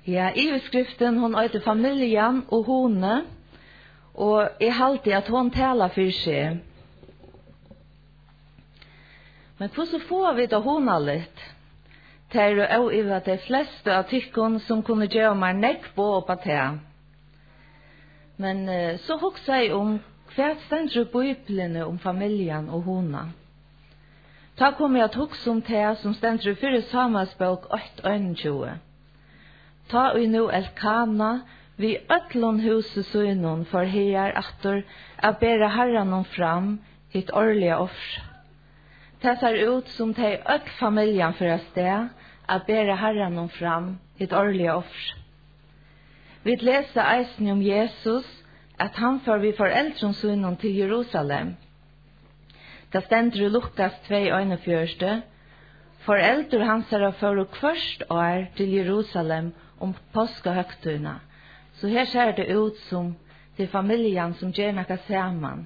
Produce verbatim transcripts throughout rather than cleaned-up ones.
Ja, i skriften hon heter familjen och hone, och jag halte att hon talar för sig. Men hur så får vi då hona lite? Det är ju över de flesta av tyckon som kunde göra mig näck på och på det. Men uh, så huxar jag om kvart ständer på Bibeln om familjen och hona. Ta kommer jag att huxa om det som ständer i fyra Samuelsbok åtta tjugo. Ta i nu Elkana vi ötlon huset synon för här attor att bära herran fram hit årliga offer. Det ser ut som det är öll familjen för oss det att bära herran fram hit årliga offer. Vi läser eisen om Jesus att han för vi föräldron synon till Jerusalem. Det ständer i Lukas två einogfjøruti. Föräldrar hans är för och först år till Jerusalem om påskahögtuna. Så här ser det ut som till familjen som gärna kan samman.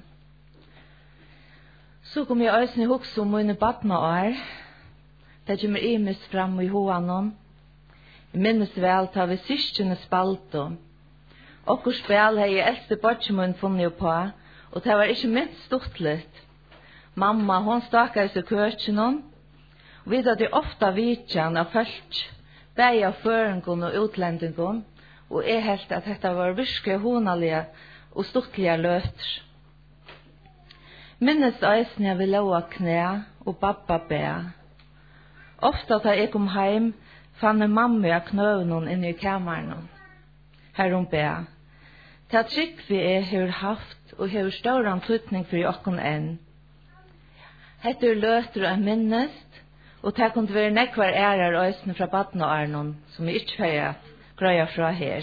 Så kommer jag ösna ihåg som mina barna år. Det kommer imis fram i honom. Jag minns väl tar vi syskene spalto. Och hur spel har jag äldste bartjemun funnit på. Och det var inte minst stortligt. Mamma, hon stakade sig i kötjen. Och vi hade ofta vitjan av folk. Bäja föringen och utlänningen. Og jeg helt at dette var virkelig honalige og stortlige løter. Minnes eisen jeg vil låa knæ og babba bæ. Ofta da jeg kom heim, fann jeg mamma og knøvnen inne i kammeren. Her hun bæ. Det trykk vi er har haft og har større antydning for jokken enn. Hette løter og minnest, og det kunne være nekvar ærer eisen fra badna og Arnon, som vi ikke har greia fra her.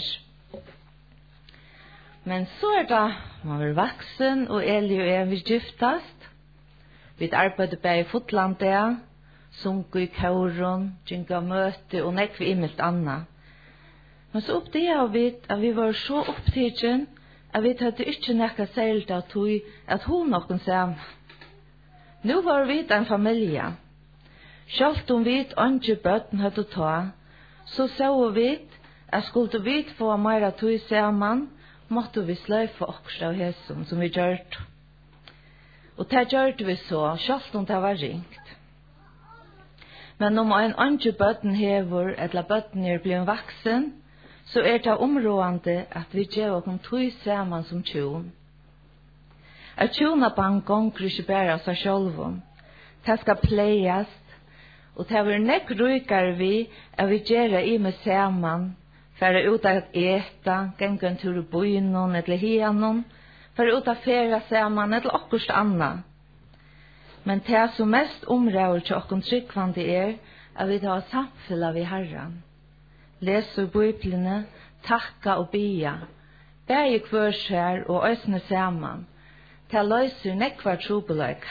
Men så er det, man var vaksen, og Eli og jeg vil gyftast. Vi arbeider bare i Fotlandet, sunker i kauron, gynka møte, og nekv i milt anna. Men så oppdaget vi at vi var så opptidgen, at vi hadde ikke nekka seilt av tog, at hun noen sammen. Nå var vi en familie. Selv om vi ikke bøtten hadde ta, så så vi at skulle vi få mer tog sammen, måtte vi sløyfe også av hesson som vi gjørte. Og det gjørte vi så, selv om det var ringt. Men om en andre bøtten hever, eller bøtten er blevet vaksen, så er det områdende at vi gjør oss tog sammen som tjon. At tjona på en gang ikke bare av seg selv. Det skal pleies, og det er nekk rykere vi at vi gjør i med sammen, for ut at eta, genge en tur i bøynen, eller hianen, for ut at ferie sammen, eller akkurat anna. Men det som mest områder til åkken tryggvande er, at vi tar samfunnet ved Herren. Leser bøyplene, takka og bia, bæg kvørs her og øsne sammen, til løser nekvar trobeløk.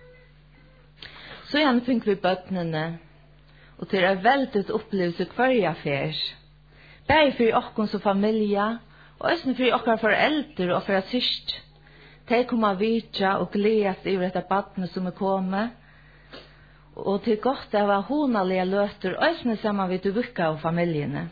Så igjen fikk vi bøttene, og til er veldig opplevelse hver affær. Bæg for okkon som familie, og øsne for okkar foreldre og for syst. De kommer vidtja og gledes over dette badene som er kommet, og til godt av honalige løter, øsne sammen vidt uvukka av familiene.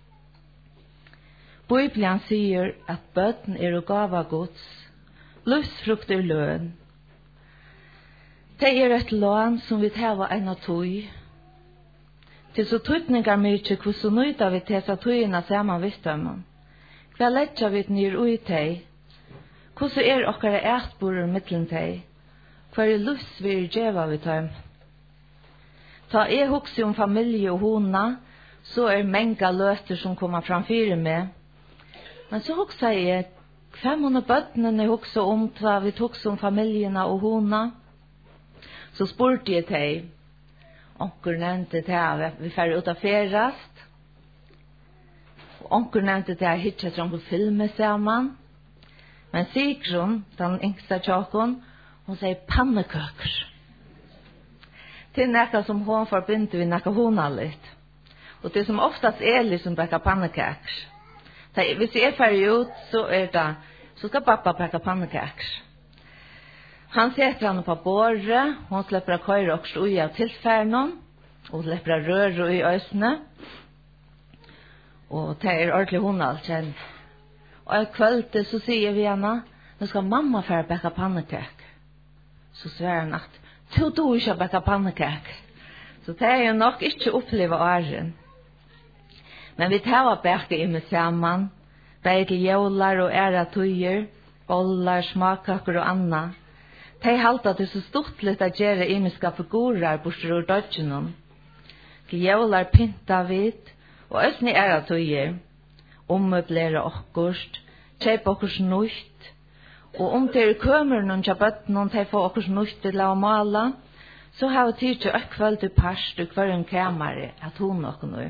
Bibelen sier at bøtten er og gava gods, livsfrukt er løn. Det er et lån som vi tar en av tog. Til så tøytningar mykje hvordan nøyda vi tesa tøyina saman visdommen. Hva letja vi nyr ui teg? Hvordan er okkara ætborer mittlen teg? Hva er livsvir djeva vi tøym? Ta jeg hugsi om familie og hona, så er menga løter som kommer framfyrir meg. Men så hugsa jeg, hva månne bøttene hugsa om, ta vi hugsa om familiena og hona? Så spurte jeg teg, onkur nevnte det at vi fer ut av ferast. Onkur nevnte det at hitja til onkur filme saman. Men Sigrun, den yngsta tjokon, hun sier pannekøkker. Det er nekka som hun forbinder vi nekka hona litt. Og det som oftast er liksom brekka pannekøkker. Hvis jeg fer ut, så er det, så skal pappa brekka pannekøkker. Han setter han på båret, hun slipper å køyre også ui av tilfærnen, og slipper å røre ui øsene. Og det er ordentlig hundalt kjent. Og i kveld så sier vi henne, nå skal mamma fære bække pannekak. Så svarer han at, du du ikke bække pannekak. Så det er jo nok ikke oppleve åren. Men vi tar bække i med sammen, bække til jævlar og æra tøyer, bollar, smakkaker og anna. De halta det så stort litt å gjøre imiska figurer borster ur dødgjennom. Til jævlar pynta vidt, og østni æra tøyer, ommøblere okkurst, kjøp okkurs nøyt, og om det er kømer noen kja bøtten, de får okkurs nøyt til å mala, så har vi tid til økkveld til parst og hver en kammer at hun okkur nøy.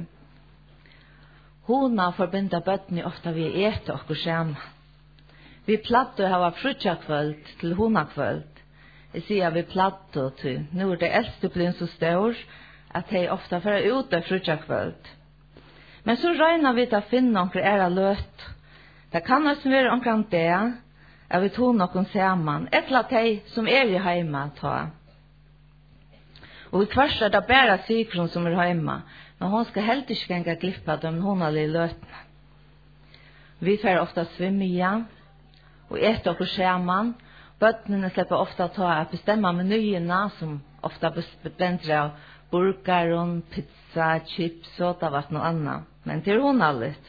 Hona forbinda bøtten ofta vi etter okkur sammen. Vi platte å hava frutjakveld til hona kveld. Jeg sier vi platte til, nå er det eldste blin så stor, at de ofta får ut av frutjakveld. Men så røyner vi til å finne noen æra løt. Det kan også være omkring det, at vi tog noen sammen, et eller annet som er i heima ta. Og i kvars er det bare Sigrun som er heima, men hun skal helt ikke gjenge glippa dem hun har litt løtene. Vi får ofta svimme igjen, og etter oss sammen. Bøttene slipper ofta ta å bestemme menyene, som ofta bestender av burger, pizza, chips, og det var noe annet. Men til hun har litt.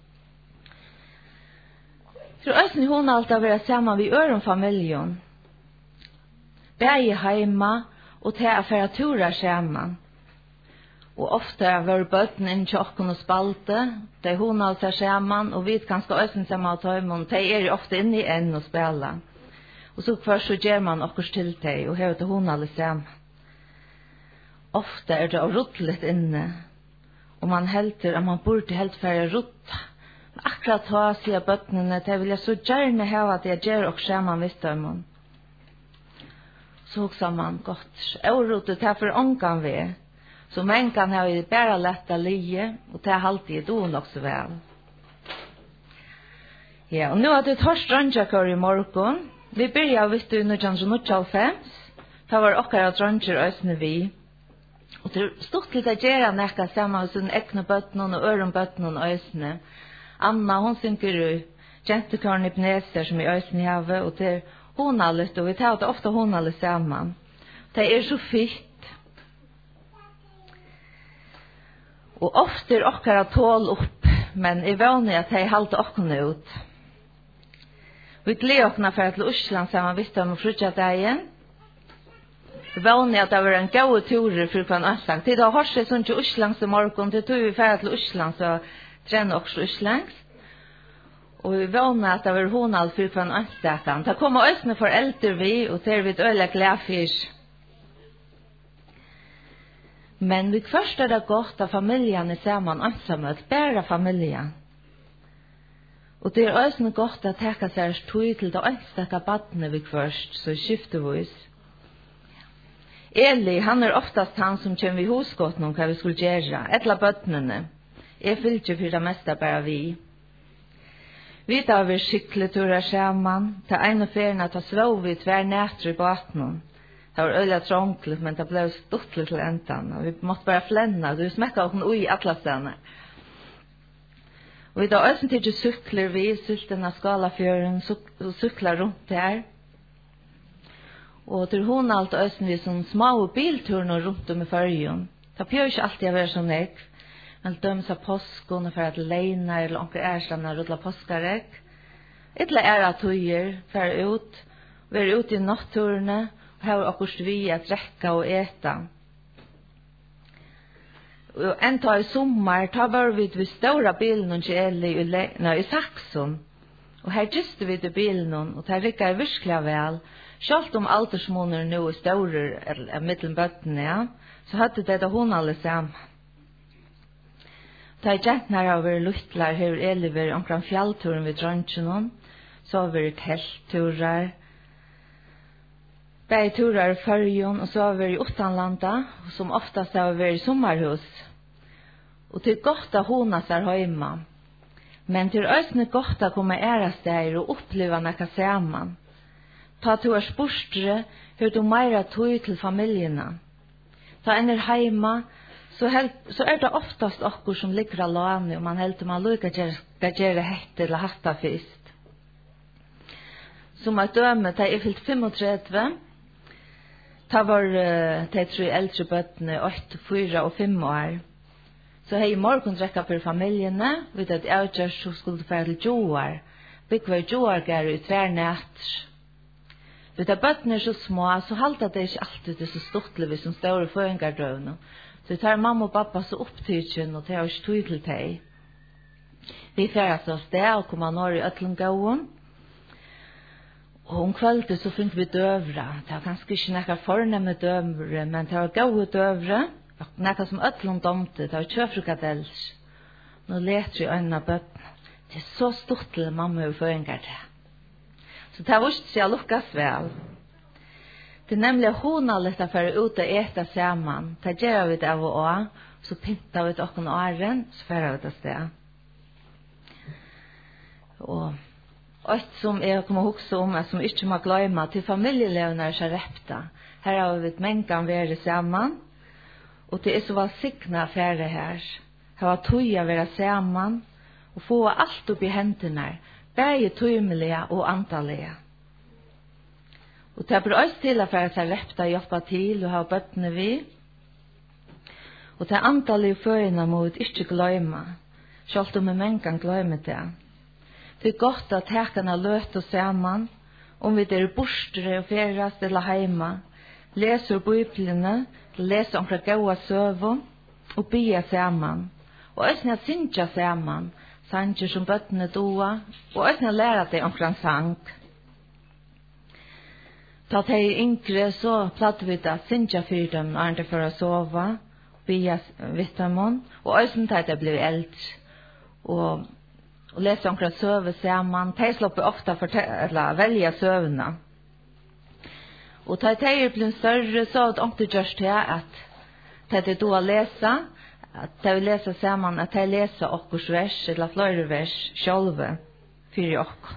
Så østen hun har alltid vært sammen ved øren familjen. Begge heima, og til affæraturer sammen. Og ofte var bøtten inn til åkken og spalte, de hun har seg sammen, og vi kan skal østen sammen av tøymon, de er ofte inne i en og spela. Og så først så gjør man okkurs til deg, og her til hun har sammen. Ofte er det å rutte litt inne, og man helter at man burde helt færre rutte. Men akkurat ta sier bøttene, det vil jeg så gjerne hava at jeg gjør okkurs sammen visst tøymon. Så hoksa man godt, og rutte til for omgang vi. Så man kan ha det bare lett å lie, og det er alltid doen også vel. Ja, og nå er det tørst drøntjakør i morgen. Vi begynner vidt i nitton nittiofem. Det var okkara drøntjer øsne vi. Og det er stort litt å gjøre nekka sammen med sin ekne bøttene og øren bøttene og øsne. Anna, hun synker jo jentekørn i Pneser som i øsne i havet, og det er hun har litt, og vi tar det ofte hun har litt sammen. Det er så fitt. Og ofte er okkara tål opp, men jeg vågner at jeg halte okkene ut. Vi gleder okkene for til Osland sammen visste om frutja dagen. Jeg vågner at det var en gode turer for hver Østland. Tid har hørt seg sånn til Oslands i morgen, til tog vi ferdig til Osland, så trener også Oslands. Og vi vågner at det var honald for hver Østland. Det kommer Østene for eldre vi, og det er vi et øyelig glede for. Men vi først er det godt at familien er sammen ansamhet, bare familien. Og det er også godt at teka seg tog til det ønstakka badene vi først, så skiftevis. Eli, han er oftast han som kommer i hosgått noen hva vi skulle gjøre, etla bøttene. Jeg fyller ikke for det meste bare vi. Vi tar vi skikleturer sammen, til ene ferien at ta svå vi tver nætter i båten. Det var øyla trångligt, men det ble stortligt til endan, og vi måtte bare flenna, du smekka okken ui alla stedene. Og vi da øysen til sykler vi, sylten av Skalafjøren, og sykler rundt her. Og til hun alt øysen vi som små bilturene rundt om i førjen. Det pjør ikke alltid å være så nek, men døms av påskene for at leina, eller onker ærslamna rullar påskarek. Etla æra tøyer, fer ut, vi er ute i natturene, har akkurat vi at rekka og eta. Og en ta i sommar, ta var vi ved stora bilen og kjeli i Saxon. Og her giste vi til bilen, og det rikka i virkelig vel. Selv om aldersmåner nå er store, eller middelbøttene, ja, så hadde det da hun alle sammen. Da jeg gentene har vært luftlar, har Eli vært omkring fjallturen ved Drøntjen, så har vi vært heltturer, Bei turer i Førjon, og så har vi vært i Utanlanda, som oftast har vært i sommarhus. Og til godt å hona seg hjemme. Men til øsne godt å komme æra steder og oppleve noe sammen. Ta til å spørstre, hør du meira tog til familiene. Ta en er hjemme, så, hel, så er det oftast okkur som ligger av låne, og man helt man lukar gjøre hette eller hatta fyrst. Som at døme, da jeg fylt femogtredve, da var uh, de tre eldre bøttene, åtte, fyra og fem år. Så hei morgendrekka for familiene, vid at jeg gjør så skulle fære til Joar. Byggvar Joar gær i tver nætter. Vid at bøttene er så små, så halta det ikke alltid det så stortlig som store føringardøvene. Så tar mamma og pappa så opptidsen, og det har ikke tog til deg. Vi færes av sted, og kommer når i Øtlundgåen. Og om kvelden så fikk vi døvre. Det var ganske ikke noe fornemme døvre, men det var gode døvre. Noe som Øtlund domte, det var kjøfrukadels. Nå leter jeg øynene av bøttene. Det er så stort til mamma og føringer det. Så det var ikke så jeg lukkes vel. Det er nemlig hona litt å føre ut og ete sammen. Det gjør vi det av og av. Så pynter vi til åkken åren, så fører vi det sted. Og et som jeg kommer huske om, er som ikke må glemme, til familielevene er så repta. Her har vi mengen være sammen. Og det er så valgsiktene affære her. Her var tog å være sammen, og få alt opp i hendene, bare tøymelige og antallige. Og det er også til at jeg har repta å hjelpe til og ha bøttene vi. Og det antallige førene må vi ikke glemme, selv om vi mengen glemmer det. Det er godt at her kan ha løt oss sammen, om vi er bostere og ferast eller heima, leser bøyplene, leser omkring gode søvn, og bya sammen. Og øsne at synsja sammen, sanger som bøttene doa, og øsne lærer det omkring sang. Da de er yngre, så platt vi da synsja for dem, og andre for å sove, bya vittamon, og øsne da det blir eldre. Og og lese omkring søve sammen. De slipper ofte å velge søvnene. Og da de er blitt større, så er det ikke gjørst til at de er da å lese, at de vil lese sammen, at de leser okkurs vers, eller flere vers, sjølve, for okk.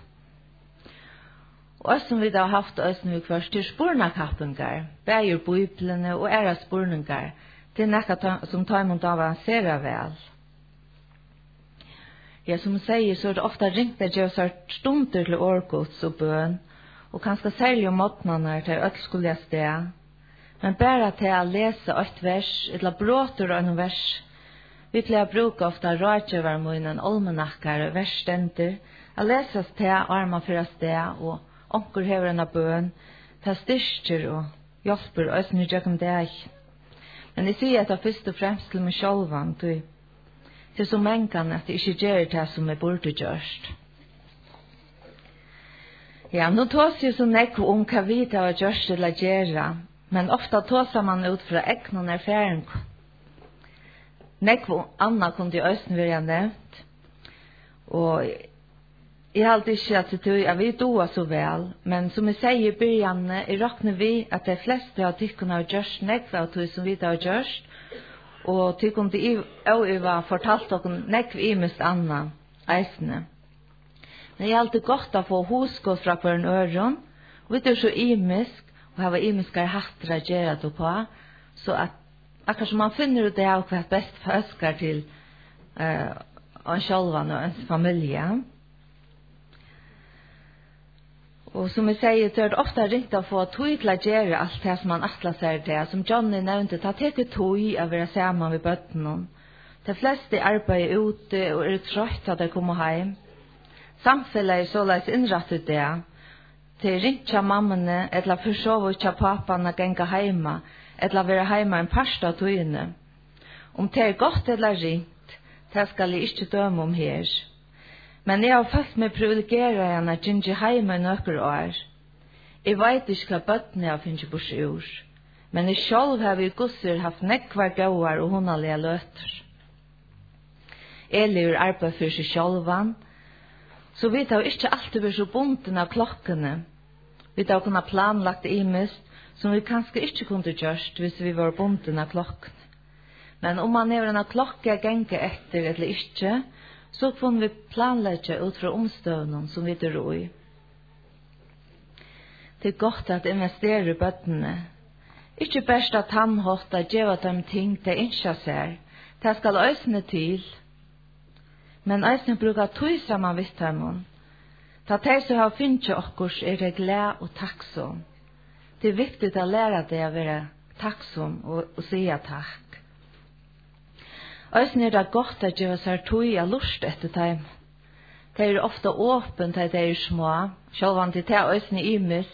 Og oss som vi da har haft, oss som vi først til spurnakappengar, beger bøyplene og ære spurningar, det er noe som tar mot å avansere vel. Ja, som jeg sier, så er det ofte ringt at jeg har stunder til årgods og bøn, og kanskje særlig om måtene til økt skulle jeg sted. Men bare til å lese et vers, eller bråter av en vers, vi pleier å bruke ofte rådgjøvermunnen, olmenakkere, versstender, å lese til armer for sted, og onker hever en av bøn, til styrker og hjelper, og jeg gjør om det. Men jeg sier at det er først og fremst til meg selv, du. Det er så mengen at det ikke gjør det som jeg burde gjørst. Ja, nå tås jo så nekko om hva vi det har gjørst til å gjøre, men ofte tåser man ut fra egnen erfaring. Nekko anna kunne i østen være nevnt, og jeg har alltid ikke at det er vi doer så vel, men som jeg sier i begynnelsen, jeg råkner vi at de fleste av tykkene har gjørst nekko av det som vi det har gjørst, og til kom til å øve fortalt dere nekv i mest anna eisene. Men det er alltid godt å få hosgått fra hver en øren, og vi er så imisk, og har imiskere hatter å gjøre det på, så at akkurat som man finner ut det av hva best førsker til uh, en sjølven og en familie. Og som jeg sier, så er det ofte ringt å få tog til å gjøre alt det som man atler seg til. Som Johnny nevnte, ta teker tog å være sammen med bøttene. De fleste arbeider ute og er trøtt at de kommer hjem. Samfunnet er såleis innrettet det. Til ringt til mammene, eller for så vidt til papaene gjenga hjemme, eller være hjemme en parst av togene. Om det er godt eller ringt, det skal jeg ikke døme om her. Men jeg har fått meg privilegere henne at jeg er hjemme i noen år. Jeg vet ikke hva bøttene jeg finner bort i ord. Men jeg selv har vi gusser haft nekvar gauar og hundalige løter. Eli er arbeid for seg sjølvan, så vi tar ikke alltid vært så bunten av klokkene. Vi tar kunne planlagt imest, som vi kanskje ikke kunne gjørst hvis vi var bunten av klokkene. Men om man er en klokke genge etter eller ikke, så kunne vi planlegge ut fra omstøvnen som vi drar i. Det er godt at investere i bøttene. Ikke best at han hatt å gjøre dem ting det ikke ser. Det skal øsne til. Men øsne bruker tog sammen visst dem. Ta til så har finnet okkurs er det glad og takksom. Det er viktig å lære det å være takksom og, og si takk. Øsne er det godt å gjøre seg tog av lust etter dem. Det er ofte åpent at det er små, selv om det er øsne i mist.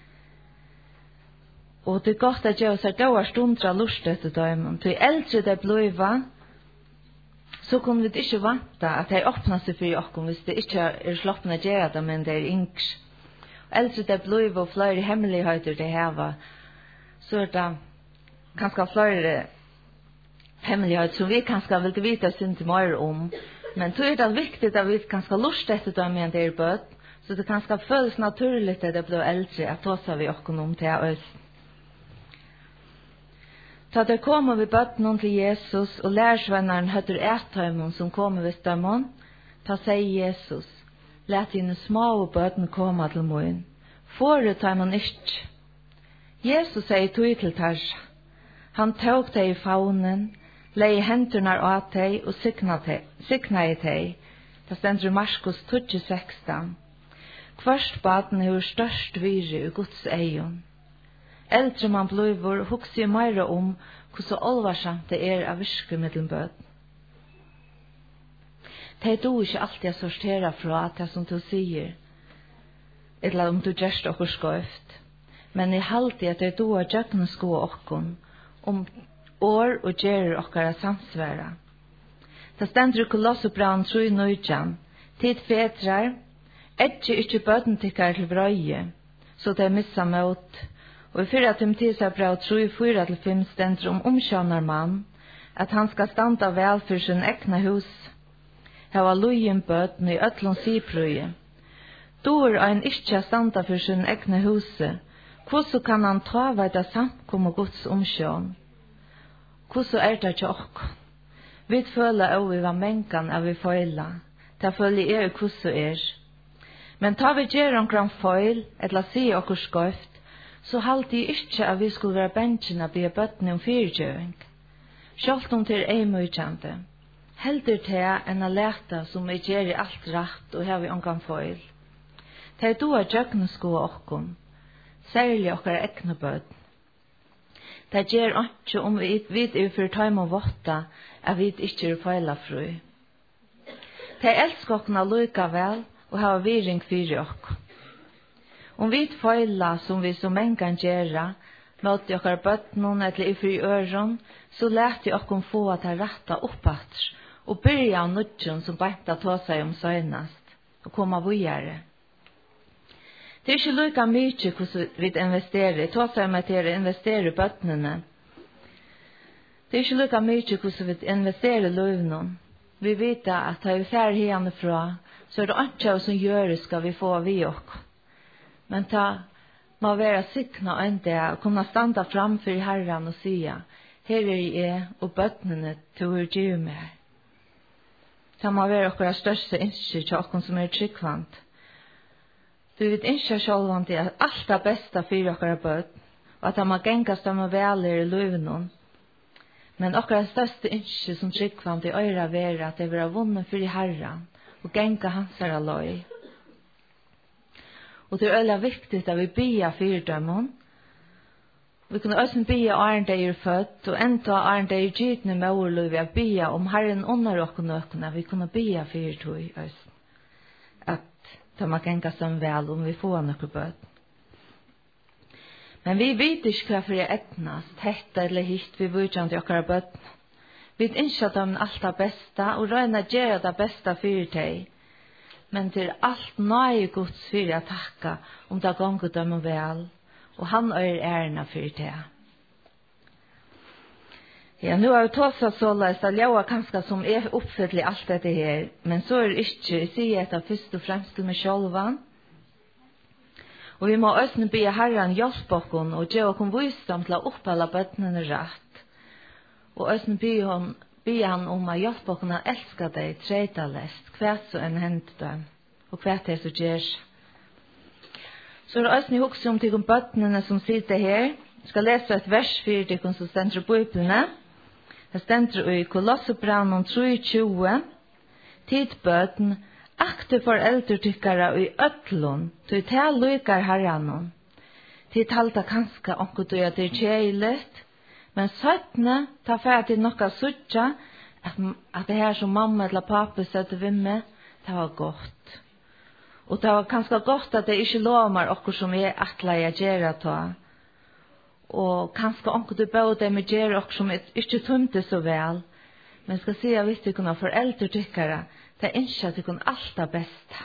Og det er godt at jeg har gått stunder av lust etter dem. Til eldre det blir, så kunne vi ikke vente at det åpner seg for oss hvis det ikke er sloppende å gjøre det, men det er yngre. Og eldre det blir, og flere hemmeligheter det har, så er det kanskje flere hemmeligheter som vi kanskje vil vite synd mer om. Men så er det viktig at vi kanskje lust etter dem men det er bøtt, så det kanskje føles naturligt at det blir eldre at ta vi oss om til oss. Så det kommer vi bøtten til Jesus, og lærersvenneren høtter ettøymon som kommer ved stømmon. Ta sier Jesus, let dine små bøtten komme til moen. Fåret tøymon ikke. Jesus sier tog til ters. Han tog deg i faunen, lei hendurna av deg og sikna i deg. Det stender i Marskos tolv seksten. Hverst baden er størst vire i Guds eion. Eldre man blir, hukser jeg mer om hvordan alvarsamt det er av virke med din bød. Det er du ikke alltid å sortere fra det som du sier, eller om du gjør det og skøft. Men jeg halte at det er du og jøkken sko okken, om år og gjør okkara samsværa. Det stender i Kolossebraun tre nøytjan, tid fedrar, etje ikke bøden tikkar til brøye, så det er missa mot. Og i fyra Timoteus brev tre, fyra til fem stender om omkjønner mann, at han skal standa vel for sin egna hus. Hava lojen bøten i øtlån siprøye. Dår ein ikkje standa for sin egna huse, hvordan kan han ta veida samkom og Guds omkjøn? Hvordan er det ikke okk? Vi føler også vi var mengan av vi føyla. Det føler er hvordan er. Men ta vi gjør omkring føyl, eller si okkur skøft, så halte jeg ikke at vi skulle være bensjen og be bøttene om fyrtjøring. Selv om til er mykjente, heldur til enn å lete som jeg gjør i alt rett og har vi omgang feil. Det er du av djøkkene sko okkom, særlig okkar ekne bøtt. Det gjør ikke om vi vet er for tøym og votta at vi ikke er feila fru. Det elsker okkene likevel og har viring fyrir okkom. Om vi feila som vi som en kan gjøre, møte okkar bøttene eller i fri øren, så lærte jeg okkom få at jeg retta oppatt og byrja av nødgen som beinta ta seg om søgnast og komme videre. Det er ikke lykka mye hvordan vi investerer. Ta seg med til å investere i bøttene. Det er ikke lykka mye hvordan vi investerer i løvnen. Vi vet at har vi færre hjemmefra, så er det ikke som gjør skal vi få vi okkom. Men ta må være sikna en dag og kunne standa framfor Herren og sia, her er jeg og bøttene til å gjøre meg. Ta må være okkara største innskje til okkon som er tryggvant. Du vet innskje sjålvant til at alt er besta for okkara bøtt, og at han må gengast dem og veler i løvnån. Men okkara største innskje som tryggvant i øyra være at det vil ha vunnet for Herren og genga hans her løy. Og det er veldig viktig at vi bia fyrdømmen. Vi kunne også bia Arne det er født, og enda Arne det er gytende med overløy ved å bia om Herren under oss nøkene. Vi kunne bia fyrdøy oss. At det må genga som vel om vi får noe bøtt. Men vi vet ikke hva for det etnast, hette eller hitt vi bøtjant i okkara bøtt. Vi vet ikke at de er alt det beste, og røyna gjør det beste fyrdøy. Men til alt nøye Guds fyrir å takka om det gonger dem og vel, og han øyer ærena fyrir det. Ja, nu har vi tåsa så løst, det ljøa kanskje som er oppfylt i alt dette her, men så er det ikke, jeg sier etter først og fremst til meg sjølvan. Og vi må også be Herren hjelpe oss, og gjøre oss visdom til å oppholde bøttene rett. Og også be han Be han om å hjelpe oss å elske deg, treta lest, hvert så en hent dem, og hvert det så gjør. Så er det også hukse om til bøttene som sitter her, Jeg skal lese et vers for dere som stender i Bibelen. Det stender i Kolossebrevnen tjuetre. Tidbøten, akte foreldre tykkere i øtlån, til til lykar herrenom. Tid halta kanskje onko du at det er kjeilet, men søttene tar for til nokka suttja, at, at det her som mamma eller pappa søtte vi med, det var godt. Og det var kanskje godt at det ikke lover okkur som er atla jeg gjerra ta. Og kanskje onko du både med gjerra okkur som ikke tømte så vel, men jeg skal si at hvis du kunne foreldre tykkere, det er ikke at du kunne alt det beste.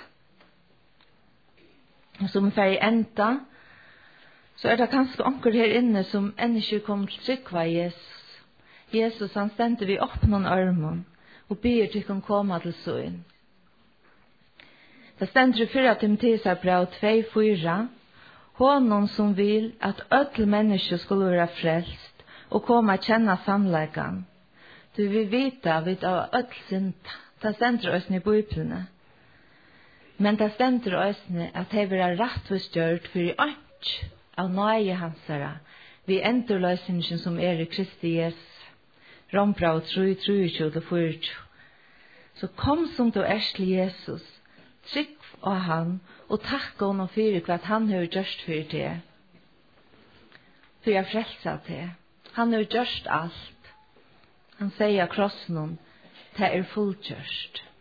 Og som er ferdig enda, så er det kanskje onker her inne som ennå ikke kommer til trykva Jesus. Jesus han stendte vi opp noen armen og byr til å komme til søen. Det stender i fyra Timoteus brev to fire. Honom som vil at ødel mennesker skulle være frelst og komme og kjenne sannleggen. Du vil vite vidt av ødel synda. Det stender oss i Bibelen. Men det stender oss at det vil være rettvisgjørt for i ånd av nøye hansere vi endurløsningen som er i Kristi Jesus. Rombrev tre tjuetre til tjuefire. Så kom som du er til Jesus, trykk av han, og takk honom for hva han har gjort for det. For jeg frelser det. Han har gjort alt. Han sier krossen om, det er fullgjørst.